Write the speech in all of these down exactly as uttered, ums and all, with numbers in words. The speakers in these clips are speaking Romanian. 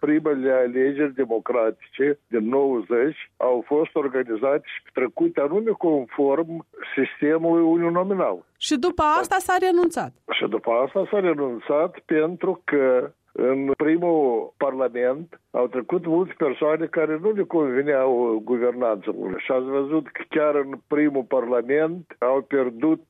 primele alegeri democratice din nouăzeci au fost organizate și trecute anume conform sistemului uninominal. Și după asta s-a renunțat. Și după asta s-a renunțat pentru că în primul parlament au trecut multe persoane care nu le conveneau guvernanțelor. Și ați văzut că chiar în primul parlament au pierdut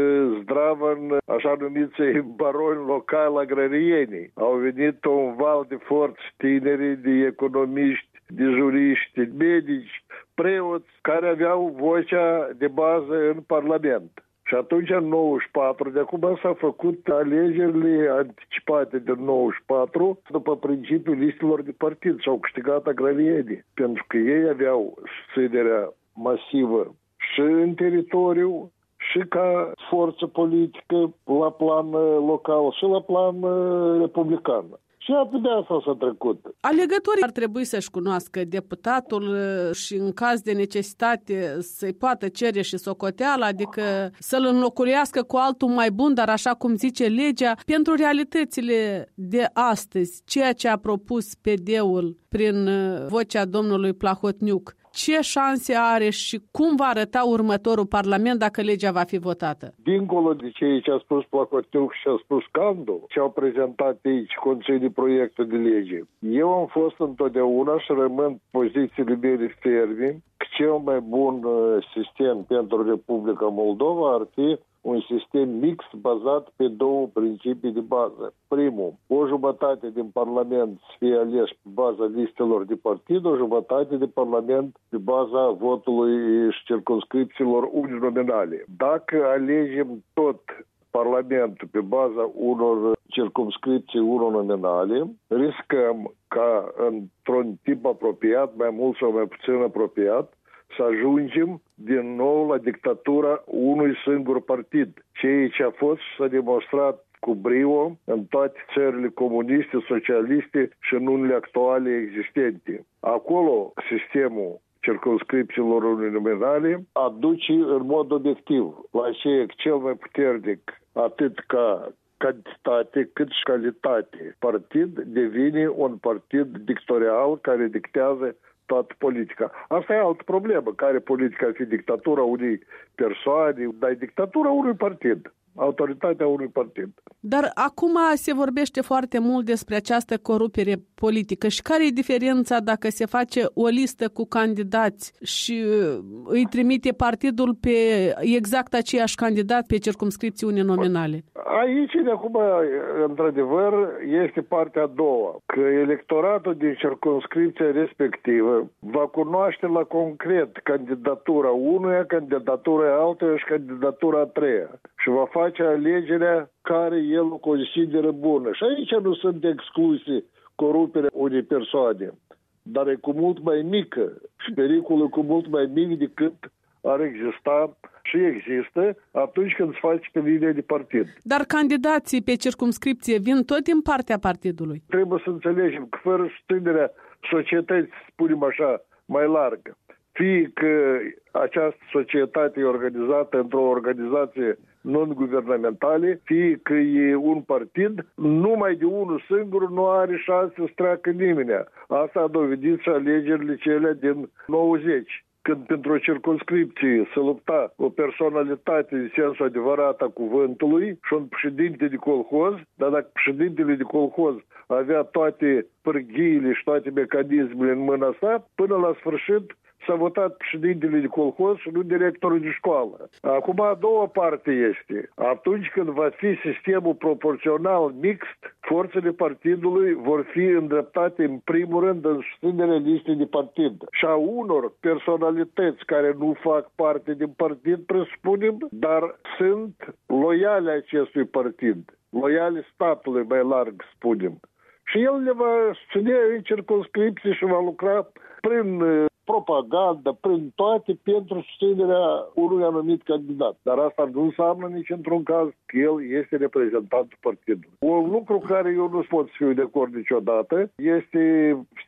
zdravă în așa numiții baroni locali agrarieni. Au venit un val de forți tineri, de economiști, de juriști, de medici, preoți, care aveau vocea de bază în parlament. Și atunci, în nouăzeci și patru, de acum s-au făcut alegerile anticipate de nouăzeci și patru după principiul listelor de partid și au câștigat agrarienii, pentru că ei aveau susținerea masivă și în teritoriu, și ca forță politică la plan local și la plan republican. Și atât de asta s-a trecut. Alegătorii ar trebui să-și cunoască deputatul și în caz de necesitate să-i poată cere și socoteala, adică să-l înlocuiască cu altul mai bun, dar așa cum zice legea, pentru realitățile de astăzi, ceea ce a propus P D-ul prin vocea domnului Plahotniuc. Ce șanse are și cum va arăta următorul parlament dacă legea va fi votată? Dincolo de ceea ce a spus Plahotniuc și a spus Candu, ce au prezentat aici conținut proiectul de lege, eu am fost întotdeauna și rămân pozițiile mele ferme că cel mai bun sistem pentru Republica Moldova ar fi un sistem mixt bazat pe două principii de bază. Primul, o jumătate din Parlament să fie ales pe baza listelor de partid, o jumătate de Parlament pe baza votului și circumscripțiilor uninominale. Dacă alegem tot Parlamentul pe baza unor circumscripții uninominale, riscăm ca într-un timp apropiat, mai mult sau mai puțin apropiat, să ajungem din nou la dictatura unui singur partid. Ceea ce a fost și s-a demonstrat cu brio în toate țările comuniste, socialiste și în unele actuale existente. Acolo sistemul circumscripțiilor uninominale aduce în mod obiectiv la aceea cel mai puternic, atât ca cantitate cât și calitate. Partid devine un partid dictatorial care dictează toată politica. Asta e altă problemă. Care politica ar fi dictatura unei persoane, dar e dictatura unui partid. Autoritatea unui partid. Dar acum se vorbește foarte mult despre această corupere politică. Și care e diferența dacă se face o listă cu candidați și îi trimite partidul pe exact aceiași candidat pe circumscripții uninominale? Aici, de acum, într-adevăr, este partea a doua. Că electoratul din circumscripția respectivă va cunoaște la concret candidatura unuia, candidatura altuia și candidatura a treia. Și va face alegerea care el o consideră bună. Și aici nu sunt excluse coruperea unei persoane, dar e cu mult mai mică și pericolul cu mult mai mic decât ar exista și există atunci când se face pe linie de partid. Dar candidații pe circumscripție vin tot din partea partidului. Trebuie să înțelegem că fără susținerea societății, spunem așa, mai largă, fie că această societate e organizată într-o organizație non-guvernamentale, fie că e un partid, numai de unul singur nu are șanse să treacă nimeni. Asta a dovedit și alegerile cele din nouăzeci. Când pentru o circumscripție se lupta o personalitate în sensul adevărat a cuvântului și un președinte de colhoz, dar dacă președintele de colhoz avea toate pârghiile și toate mecanismele în mâna sa, până la sfârșit s-a votat președintele de colhoz și nu directorul de școală. Acum a doua parte este, atunci când va fi sistemul proporțional mixt, forțele partidului vor fi îndreptate în primul rând în susținerea listei de partid. Și a unor personalități care nu fac parte din partid, presupunem, dar sunt loiale acestui partid, loiale statului mai larg, spunem. Și el le va susține în circumscripții și va lucra prin propagandă, prin toate, pentru susținerea unui anumit candidat. Dar asta nu înseamnă nici într-un caz că el este reprezentantul partidului. Un lucru care eu nu pot să fiu de acord niciodată este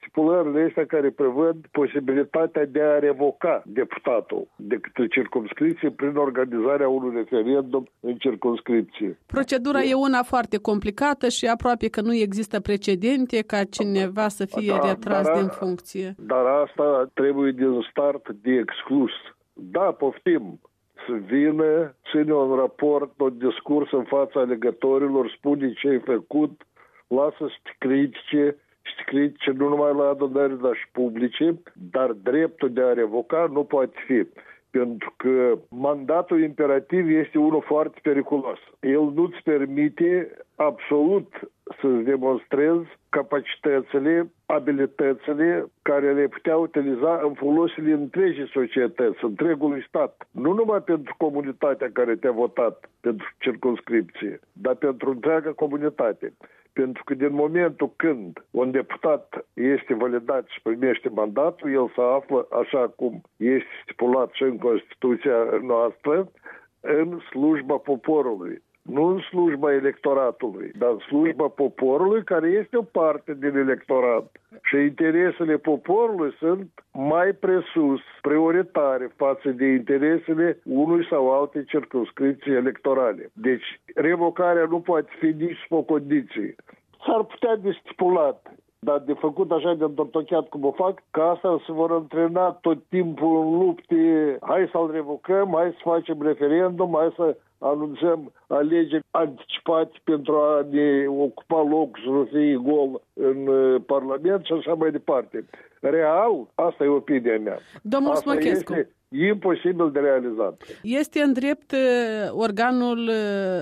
stipulările astea care prevăd posibilitatea de a revoca deputatul de către circumscripție prin organizarea unui referendum în circumscripție. Procedura e una foarte complicată și aproape că nu există precedente ca cineva să fie da, retras dar, din funcție. Dar asta trebuie din start de exclus. Da, poftim. Să vină, ține un raport, un discurs în fața alegătorilor, spune ce ai făcut, lasă să te critice, și te critice nu numai la adunări, dar și publice, dar dreptul de a revoca nu poate fi. Pentru că mandatul imperativ este unul foarte periculos. El nu-ți permite absolut să-ți demonstrezi capacitățile, abilitățile care le putea utiliza în folosul întregii societăți, întregului stat. Nu numai pentru comunitatea care te-a votat pentru circumscripție, dar pentru întreaga comunitate. Pentru că din momentul când un deputat este validat și primește mandatul, el se află, așa cum este stipulat și în Constituția noastră, în slujba poporului. Nu în slujba electoratului, dar în slujba poporului, care este o parte din electorat. Și interesele poporului sunt mai presus, prioritare față de interesele unui sau alte circumscripții electorale. Deci, revocarea nu poate fi nici pe condiții. S-ar putea de stipulat, dar de făcut așa de întortocheat cum o fac, că asta se vor antrena tot timpul în lupte. Hai să-l revocăm, hai să facem referendum, hai să anunțăm alegeri anticipate pentru a ne ocupa locul, să nu fie gol în Parlament și așa mai departe. Real, asta e opinia mea. Domnul asta Smăchescu, este imposibil de realizat. Este în drept organul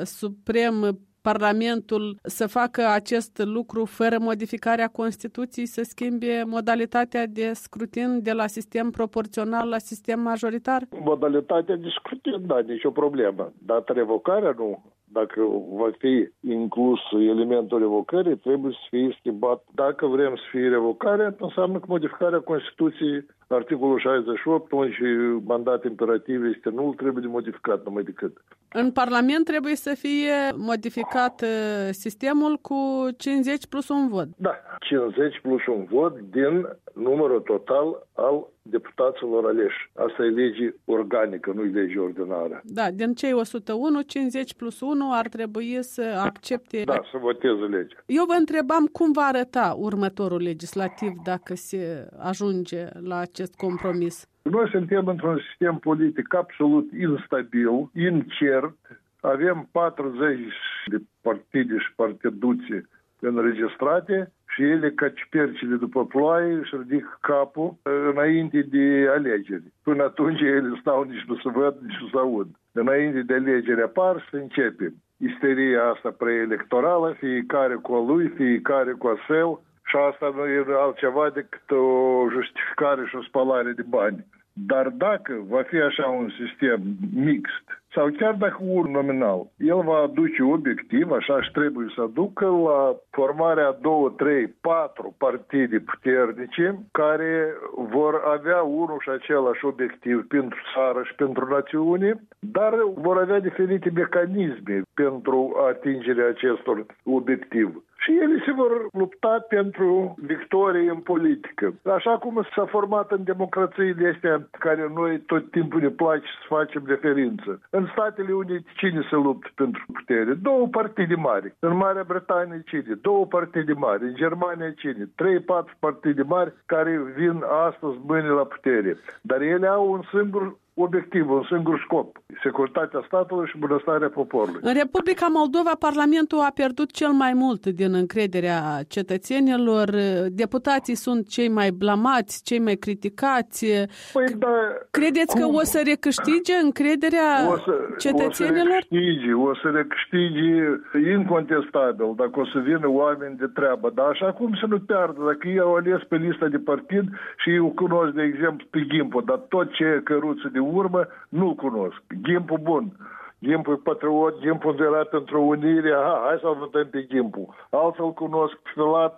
suprem, Parlamentul, să facă acest lucru fără modificarea Constituției, să schimbe modalitatea de scrutin de la sistem proporțional la sistem majoritar? Modalitatea de scrutin, da, nicio problemă. Dar revocarea nu. Dacă va fi inclus elementul revocării, trebuie să fie schimbat. Dacă vrem să fie revocarea, înseamnă că modificarea Constituției, articolul șaizeci și opt, unde mandat imperativ este nul, trebuie de modificat numai decât. În Parlament trebuie să fie modificat sistemul cu cincizeci plus un vot. Da, cincizeci plus un vot din numărul total al deputaților aleși. Asta e lege organică, nu e lege ordinară. Da, din cei o sută unu, cincizeci plus unu ar trebui să accepte... Da, să voteze legea. Eu vă întrebam cum va arăta următorul legislativ dacă se ajunge la acest compromis. Noi suntem într-un sistem politic absolut instabil, incert. Avem patruzeci de partide și partiduțe înregistrate și ele, ca cipercile după ploaie, își ridică capul înainte de alegeri. Până atunci ele stau nici nu se văd, nici nu se aud. Înainte de alegeri apar și începe isteria asta preelectorală, fiecare cu a lui, fiecare cu a său, și asta nu e altceva decât o justificare și o spălare de bani. Dar dacă va fi așa un sistem mixt, sau chiar dacă un nominal, el va aduce obiectiv, așa și trebuie să aducă, la formarea două, trei, patru partide puternice care vor avea unul și același obiectiv pentru țară și pentru națiune, dar vor avea diferite mecanisme pentru atingerea acestor obiective. Și ele se vor lupta pentru victorie în politică. Așa cum s-a format în democrațiile astea, care noi tot timpul ne place să facem referință. În Statele Unite cine se luptă pentru putere? Două partide mari. În Marea Britanie cine? Două partide mari. În Germania cine? Trei, patru partide mari care vin astăzi mâine la putere. Dar ele au un singur obiectiv, un singur scop. Securitatea statului și bunăstarea poporului. În Republica Moldova, Parlamentul a pierdut cel mai mult din încrederea cetățenilor. Deputații sunt cei mai blamați, cei mai criticați. Păi, da, credeți cum? Că o să recâștige încrederea o să, cetățenilor? O să recâștige, o să recâștige incontestabil, dacă o să vină oameni de treabă. Dar așa cum să nu piardă, dacă ei au ales pe lista de partid și eu cunosc, de exemplu, pe Gimpu, dar tot ce e căruță de urmă, nu cunosc. Gimpu bun. Gimpu e patriot, Gimpu era pentru unire, aha, hai să-l votăm pe Gimpu. Altfel cunosc pe Filat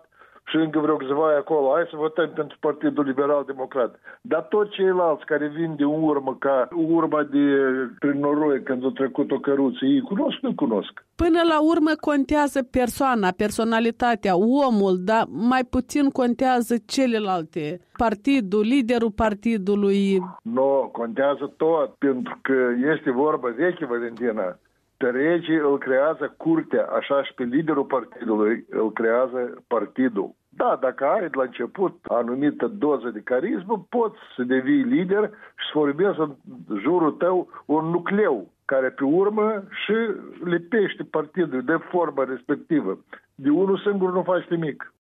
și încă vreo câțiva acolo, hai să votăm pentru Partidul Liberal Democrat. Dar toți ceilalți care vin de urmă, ca urma de prin noroi când a trecut o căruță, ei cunosc, nu cunosc. Până la urmă contează persoana, personalitatea, omul, dar mai puțin contează celelalte. Partidul, liderul partidului. Nu, contează tot, pentru că este vorba veche, Valentina. Pe rege îl creează curtea, așa și pe liderul partidului îl creează partidul. Da, dacă ai de la început anumită doză de carismă, poți să devii lider și să formezi în jurul tău un nucleu care pe urmă și lipește partidul de forma respectivă. De unul singur nu faci nimic.